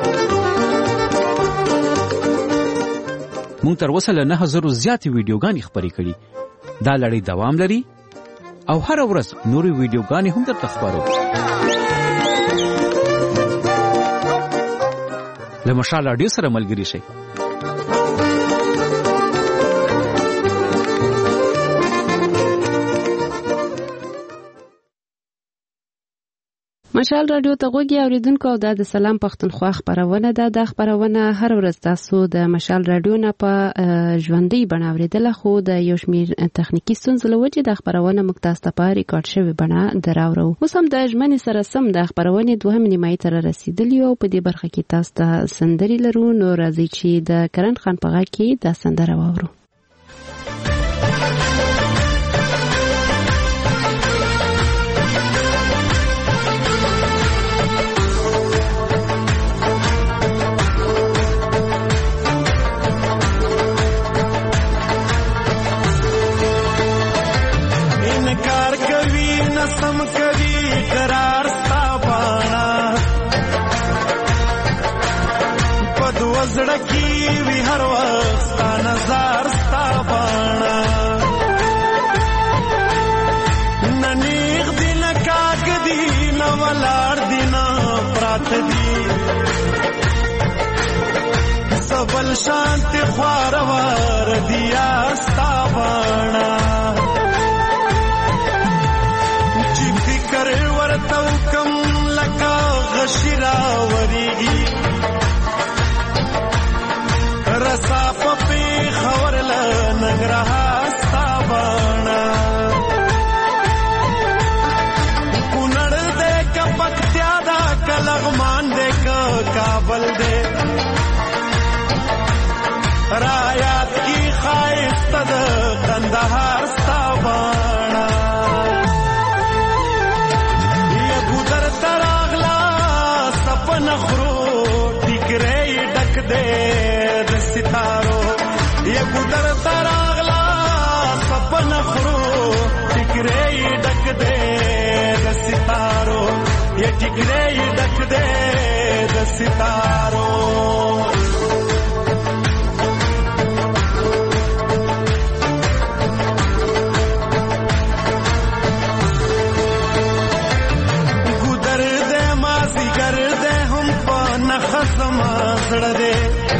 مونږ تر اوسه له نه زرو زیاتې ویډیوګانې خپرې کړي. دا لړۍ دوام لري او هر ورځ نورې ویډیوګانې هم درته خپرو. له مشال رادیو سره ملګري شئ. مشال رادیو ته غوږی اوریدونکو او د سلام پښتونخوا خبرونه ده. د خبرونه هر ورځ تاسو د مشال رادیو نه په ژوندۍ بڼه اوریدل، خو د یو شمیر تخنیکی ستونزو له وجې د خبرونه مکتاز ته په ریکارډ شوی بڼه دراوړو. اوس هم د ژمنې سره سم د خبرونه دوهم نیمایي تر رسیدلی او په دې برخه کې تاسو ته سندري لرو. نو راځي چې د کرن خان په غږ کې دا سندره واورو. زړکی وی هر وخت ستا نظر ستا باڼه نه نیغ دی نه کاږ دی نه ولاړ دی نه پراته دی سبل شانتې خواره واره دی یار ستا باڼه چې فکر ورته وکم لکه غشي راورېږي رسا پپی خور لنگ رہا ستابانا کنڑ دے کا پکتیا دا کا لغمان دے کا کابل دے رایات کی خائست د کندهار ستابانا یا ګودر تراغلا سپن خرو ټیکرې ډک دے د ستارو یا ګودر تراغلا سپن خرو ټیکرې ډک دے د ستارو یا ټیکرې ډک دے د ستارو زړه دې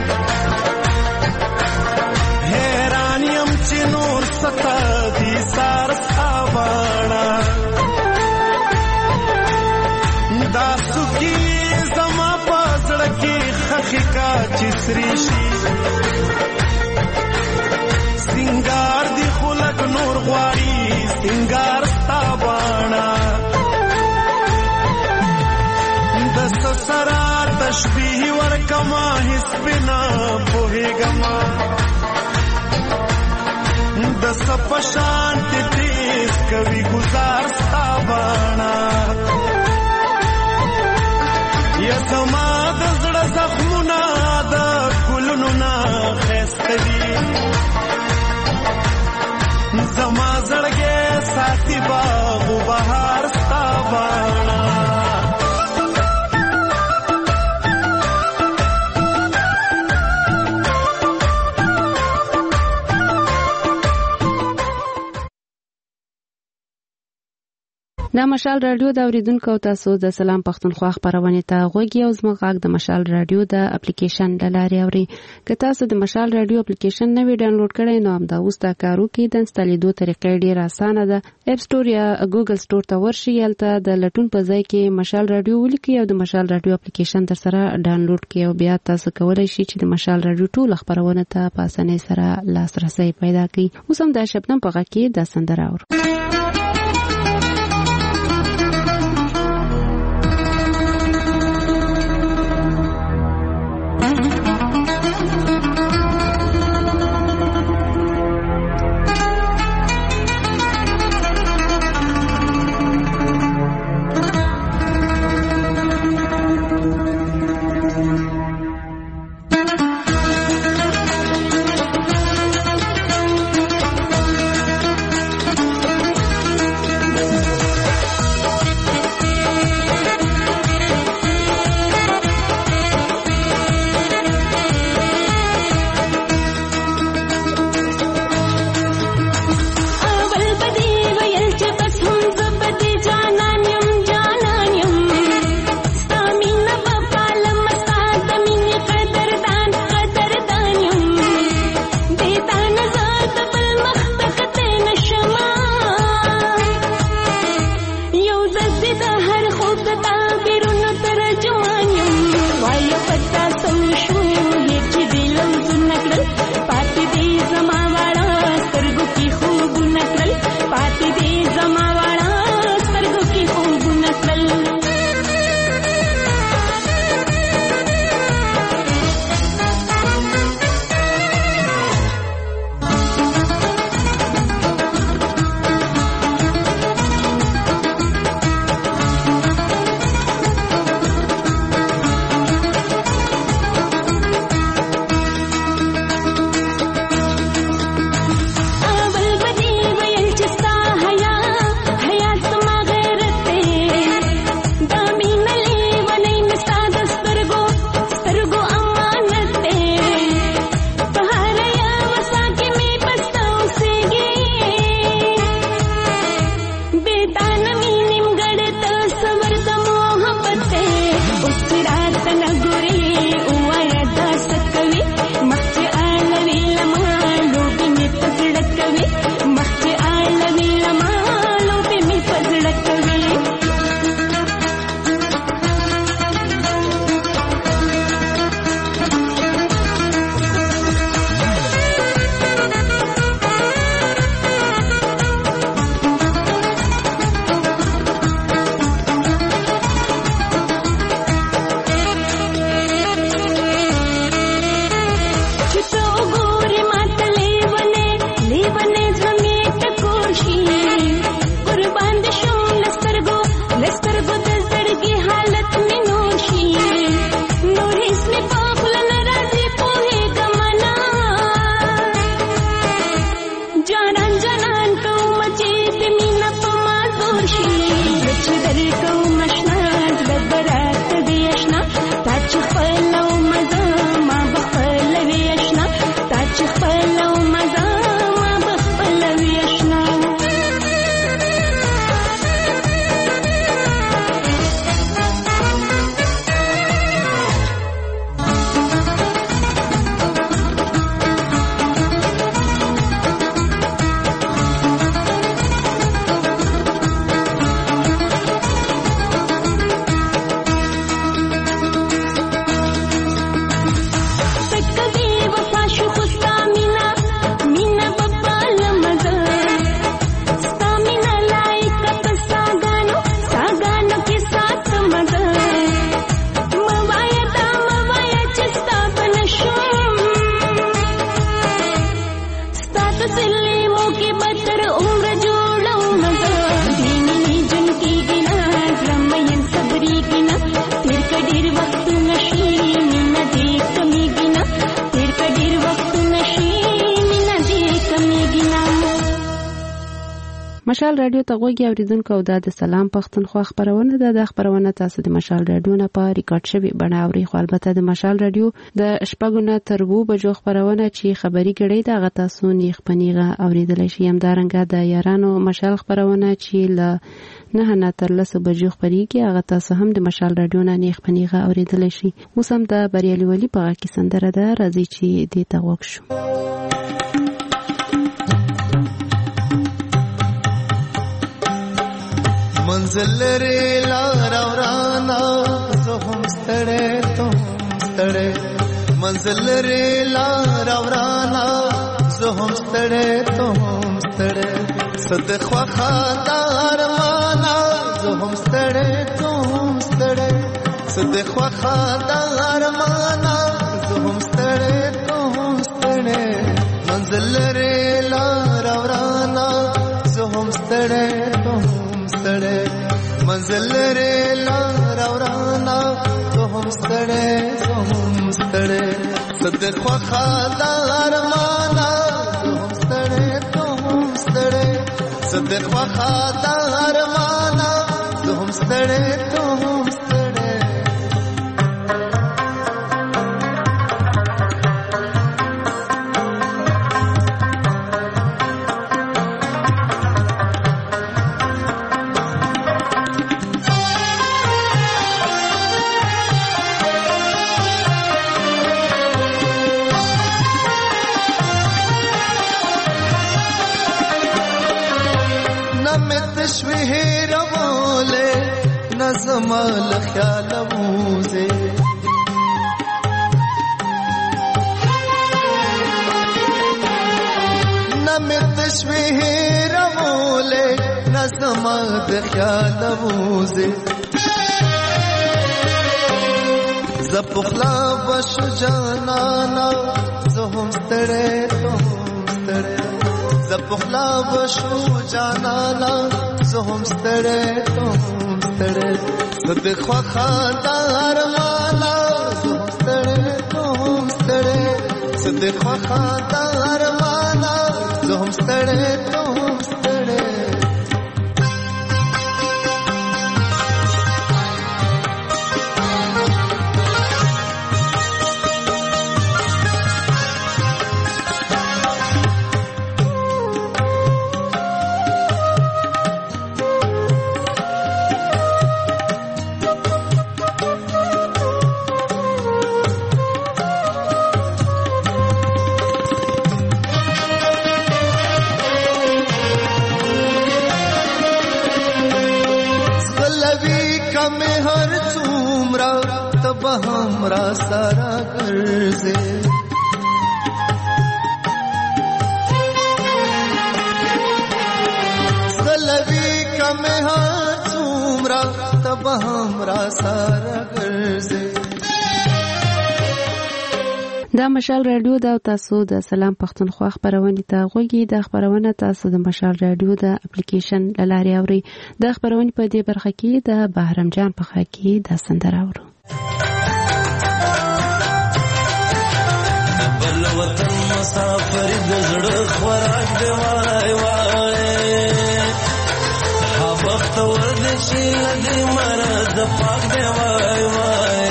حیران یم چې نور ستا دي سار ساوانا دا سکی زما په زړه کې خخې کا چې سري شي سنگار دی خلق نور غواړي سنگار ساوانا د سسرا تشبیه ورکما هیڅ بنا پوهیږما د سپشان تیز کوي گزار ستابانا یا زما د زړه زخمونه د ګلونو نه ښایسته دي زما زړګی ساتي باغ و بهار ستابانا د مشال رادیو د اوریدونکو تاسو د سلام پښتونخوا خبرونه ته غوږی او زموږ غږ د مشال رادیو د اپلیکیشن د لارې اوري که تاسو د مشال رادیو اپلیکیشن نه وی ډاونلوډ کړئ نو هم دا اوس تا کارو کې د انسټالیدو طریقې ډیره اسانه ده اپ سٹور یا ګوګل سٹور ته ورشئ یلته د لټون په ځای کې مشال رادیو ولیکئ او د مشال رادیو اپلیکیشن تر سره ډاونلوډ کړئ او بیا تاسو کولای شئ چې د مشال رادیو ټول خبرونه ته په اسانۍ سره لاسرسي پیدا کړئ اوس هم د شبنم په غږ کې د سندره اورو مشال رادیو ته غوږی اوریدونکو او د سلام پښتونخوا خبرونه ده. د خبرونه تاسو د مشال رادیو نه په ریکارډ شوی بڼه اوري. خو البته د مشال رادیو د شپږو نه تر اوو بجو خبرونه چې خبري ګړۍ د هغه تاسو نیغ پنیغه اوریدلی شئ. همدارنګه د یارانو مشال خبرونه چې له نه نه تر لسو بجو خبريږي هغه تاسو هم د مشال رادیو نه نیغ پنیغه اوریدلی شئ. اوس هم د بریالي ولی په غږ کې سندره ده، راځي چې دې ته غوږ شو. منزل لري لار ورانا زه هم ستړی ته هم ستړی، منزل لري لار ورانا زه هم ستړی ته هم ستړی، صد خوخه د ارمانا زه هم ستړی ته هم ستړی، صد خوخه د ارمانا زه هم ستړی ته هم ستړی، منزل لري لار ورانا زه هم ستړی ته هم منزل لري لار ورانا ته هم ستړی ته هم ستړی، صد خوخه د ارمانا ته هم ستړی ته هم ستړی، صد خوخه د ارمانا ته هم ستړی ته هم ستړی. نظمال خیال موزه نمی تشویه رموله نظمال خیال موزه زپخلا بشو جانانا زهم ستره تهم ستره، زپخلا بشو جانانا زهم ستره تهم ستره، صد خوخه د ارمانا زهم ستړی ته هم ستړی، صد خوخه د ارمانا زهم ستړی ته هم ستړی. हमरा सारा कर्जे सलवी कम हाथ उमरा तब हमरा सारा कर्जे. دا مشال رادیو دا تاسو د سلام پښتونخوا خبرونه ته غوږی. د خبرونه تاسو د مشال رادیو د اپلیکیشن لاري اوري. د خبرونه په دې برخه کې د بهرام جان په خوا کې د سندره اورو. بل وطن مسافر د زړه خوراک دی وای وای، ها وخت ورد چې لدی مراد پاک دی وای وای،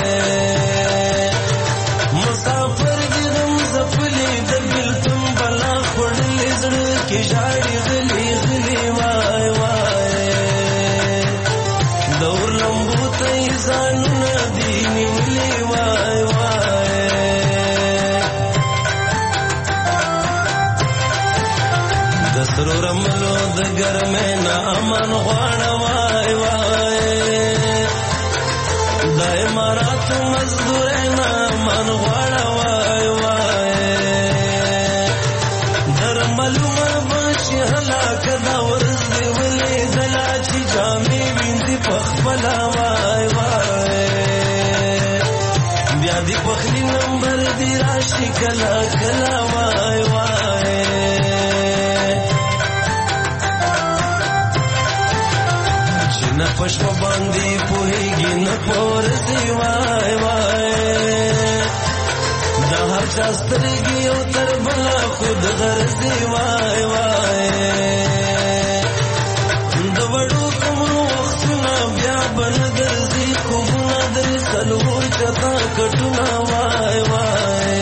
مسافر دې غم زفلی د بلتم بلا خړلې زړه کې جاړي غلي غلي وای وای، دور لمبو ته ځان ندی نیولې وای وای، سرو رملو د ګرمه نه امن غواړه وای وای، د امارات مزدور نه امن غواړه وای وای، در ملومه بشي هلاک دا ورځ دی ولې زلا چې جامې وینځي په خپل وای وای، بیا دې پخلی نمبر دی راشي کلا کلا وای وای، نه پښ په باندې پوهیږي نه پورسي وای وای، دا هر چا سترګي او تر بلا خود غرضي وای وای، کټونه وای وای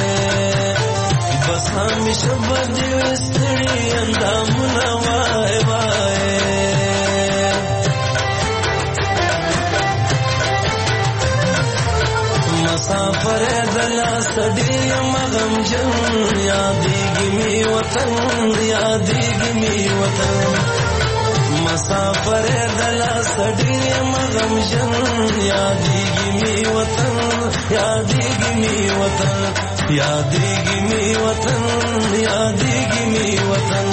بس همیشه بدی وستړي اندامونه وای وای مسافر دلا سړي مغم جن یادېږي می وطن یادېږي می وطن مسافر دلا سړي مغم جن یادېږي می وطن یادېږي می وطن یادېږي می وطن یادېږي می وطن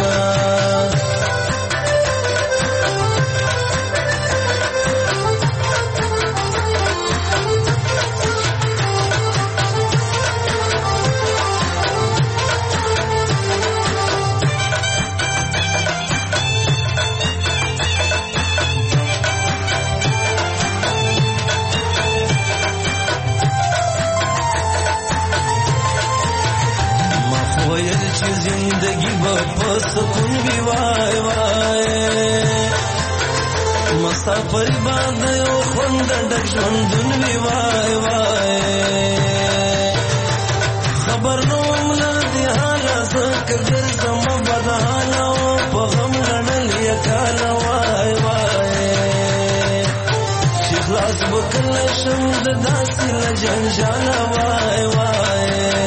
زندگی با سکون بھی وای وای مسافر باندې او خوند ډک ژوندون بھی وای وای خبر نو مل دی حالا زکه ګرځم بدحالا او په غم غنل یکال وای وای چې خلاص وکړل شم د داسې لجنجال وای وای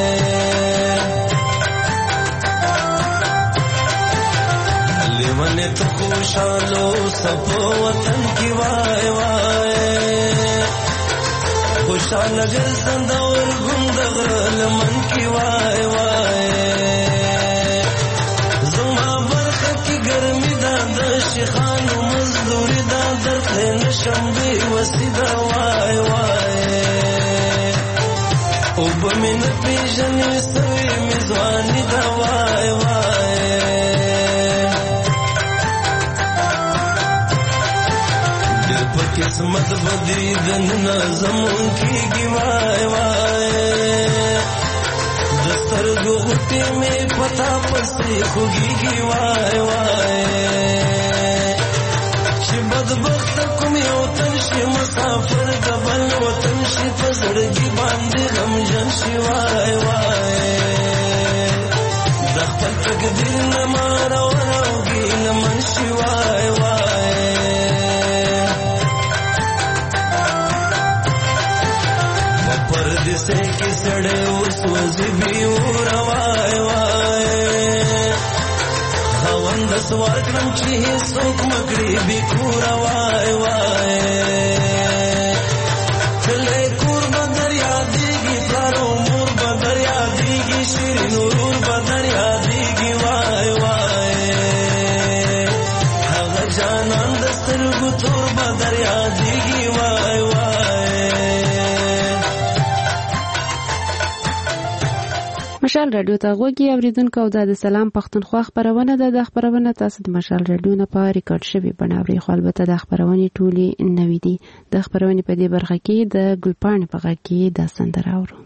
لیونه تو خوشالو سپو وطن کی وای وای خوشال گرزند اور گندغر لمن کی وای وای زما برخه کی گرمی دا د شیخانو مزدوری دا در خین شمبی وسیدا وای وای او بمین پیژنی سوی میزوانی دا وای وای قسمت بدی دن زمون کی گوای وای دستر گو غٹی میں پتا پسی خوگی گوای وای شی بدبخت کم یوتن شی مسافر دبل وطن شی پزڑگی باندی غم جن شی وای وای دختر تقدیر نمارا وراوگی نمن شی وای وای پردیسے کی سڑے اس وزبی وروای وای خوند سوار کرم چی سوک مکڑی بی کوروای وای چلے کور بدر یادیگی پلارو مور بدر یادیگی شیرین نور بدر یادیگی وای وای هغه جانان دستر گتور بدر یادیگی وای وای مشال رادیو ته غوږی اوریدونکو او د سلام پښتونخوا خبرونه ده د خبرونه تاسو د مشال رادیو نه په ریکارډ شوی بناوري خو البته د خبرونه ټولي نوې دي د خبرونه په دې برخه کې د ګلپاڼې په غږ کې د سندره اورو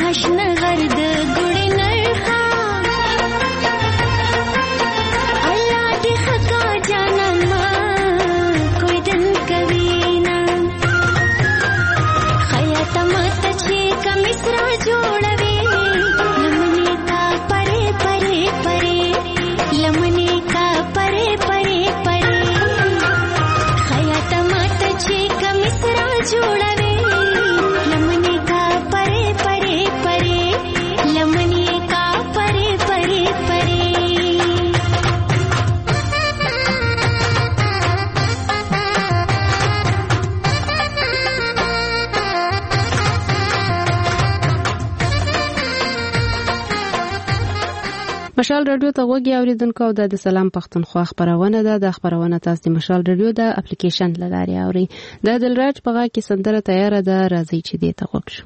داشنه غرد ګړې نرخه الله دې خکا جانان ما کوئی دن کوینا خیاط مات چې کمسرا جوړوي لمنې کا پرې پرې پرې لمنې کا پرې پرې پرې خیاط مات چې کمسرا جوړوي لمنې کا پرې پرې پرې لمنې کا پرې پرې پرې مشال رادیو ته وګورئ اوریدونکو او د سلام پښتونخوا خبرونه ده د خبرونه تاسو د مشال رادیو د اپلیکیشن لاري اوري د دلراج په غا کې سندره تیار ده راځي چې دې ته وګورئ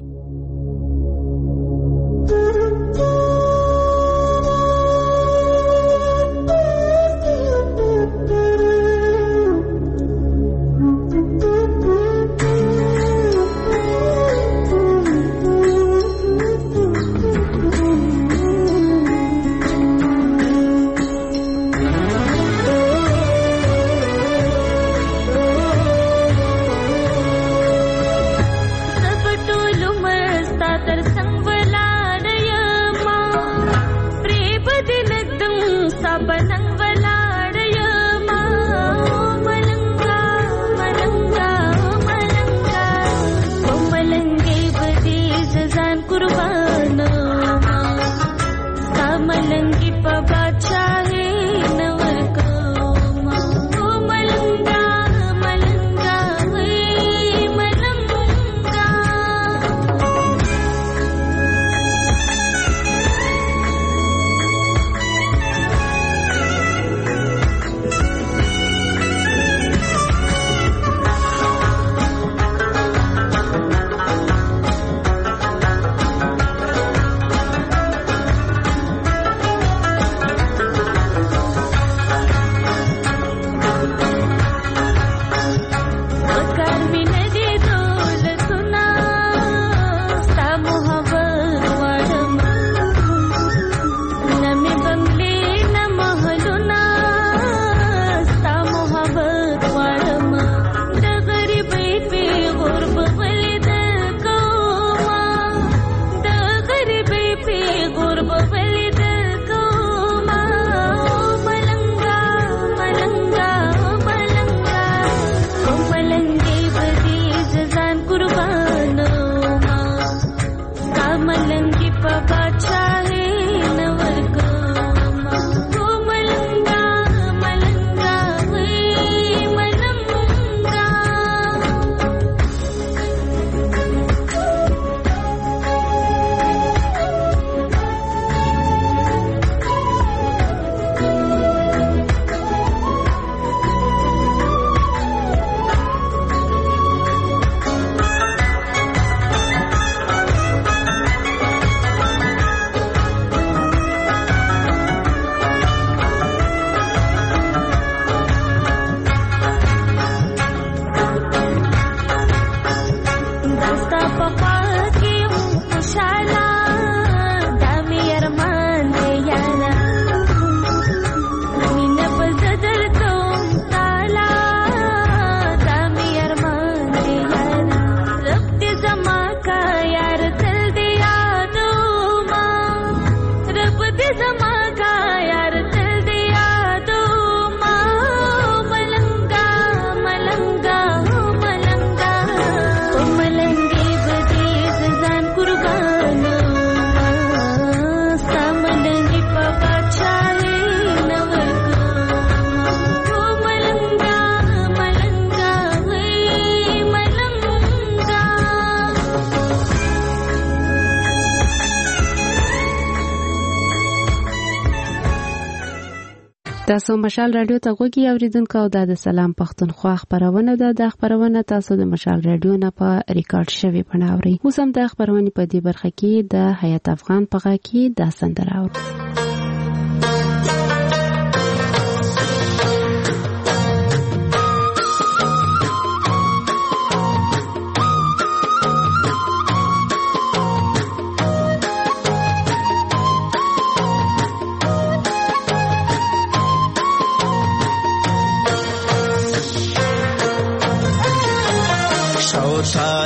تاسو مشال رادیو ته غوږی اوریدونکو او د سلام پښتونخوا خبرونه ده د خبرونه تاسو د مشال رادیو نه په ریکارډ شوی بناوري اوس هم د خبرونه په دې برخه کې د حیات افغان په غا کې د سندره اوري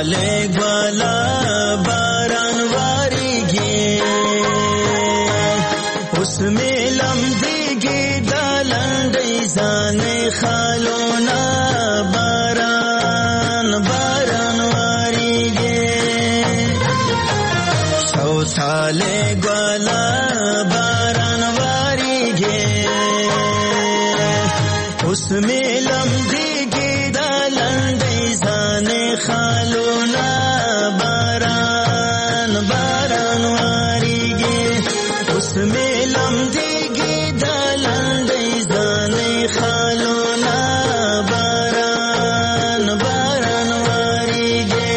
ساله ګوالا باران واریږي اوس مې لمدېږي د لنډۍ ځانې خالونه باران باران واریږي ساله ګوالا باران واریږي اوس مې لمدېږي د لنډۍ ځانې خالونه باران باران واریږي اوس مې لمدېږي د لنډۍ ځانې خالونه باران باران واریږي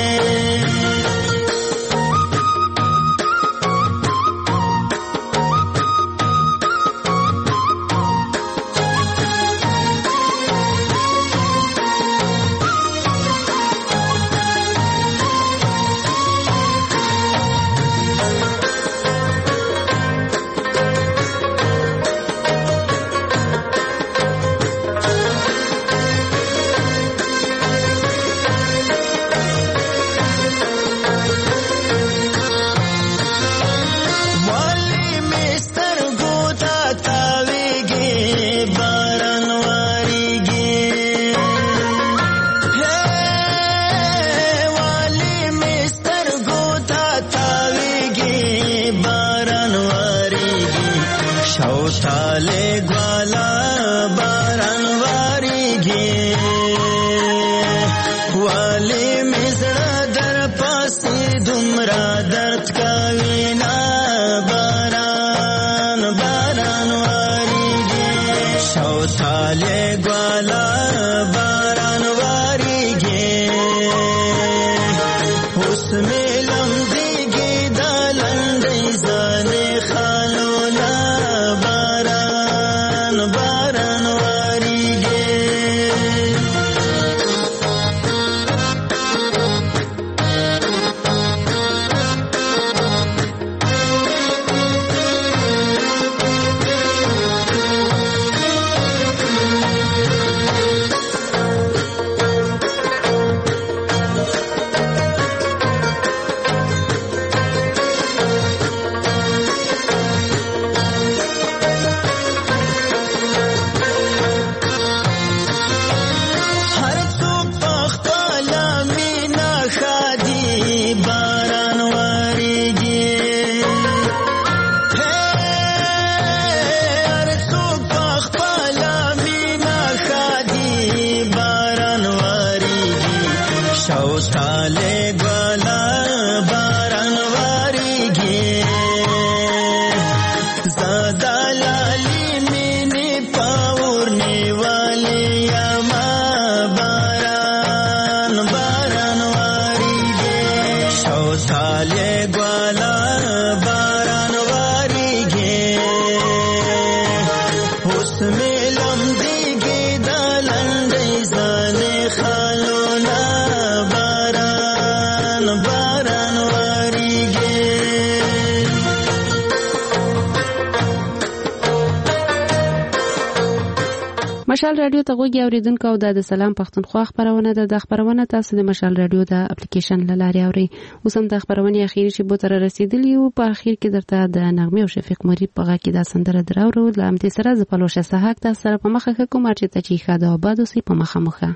مشال رادیو ته غوږی اوریدونکو او د سلام پښتونخوا خبرونه ده. د خبرونه تاسو د مشال رادیو د اپلیکیشن له لارې اورئ. اوس هم د خبرونه اخیری چې بو تر رسیدلی او په اخیر کې درته د نغمه او شفیق مرید په غا کې د سندره دراورو لامدې سره ز پلوشه سحق د سره په مخه کوم چې ته چې خاده آباد اوسې په مخه مخه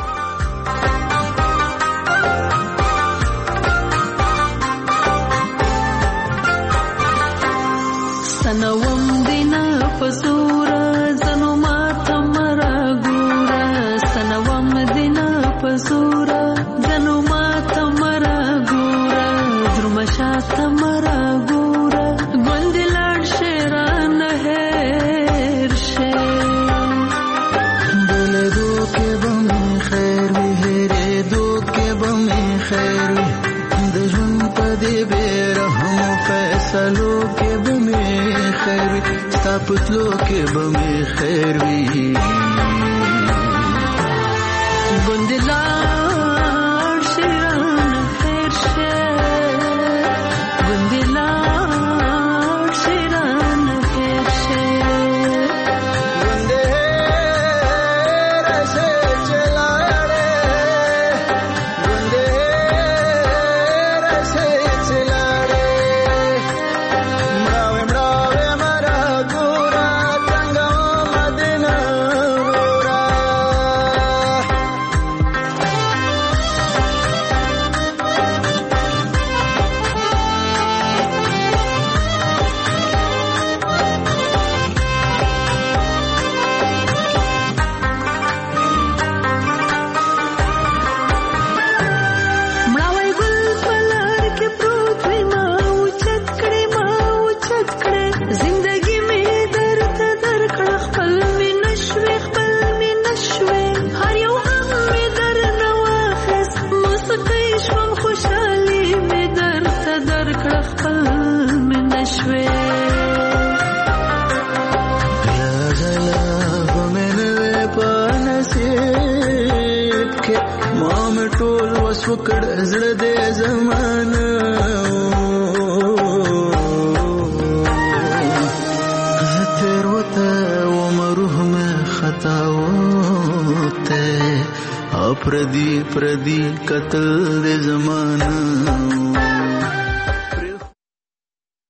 سنوم دینا پزورا زنو ماتا مرا گورا سنوم دینا پزورا زنو ماتا مرا گورا درمشاتا مرا گورا گوندلان شیران هیر شیر بولے دو کے بم خیر وی ہیرے دو کے بم خیر وی دجن پدی بے رحم فیصلو کے بم خیر وی پتلو کے بمے خیر وی گندلار شیران خیر شیر گندلار شیران خیر شیر گندے رسے چلا رے گندے کړ زړه دې زمانه تیر وته و مروح میں خطا وته پردی پردی قتل دې زمانه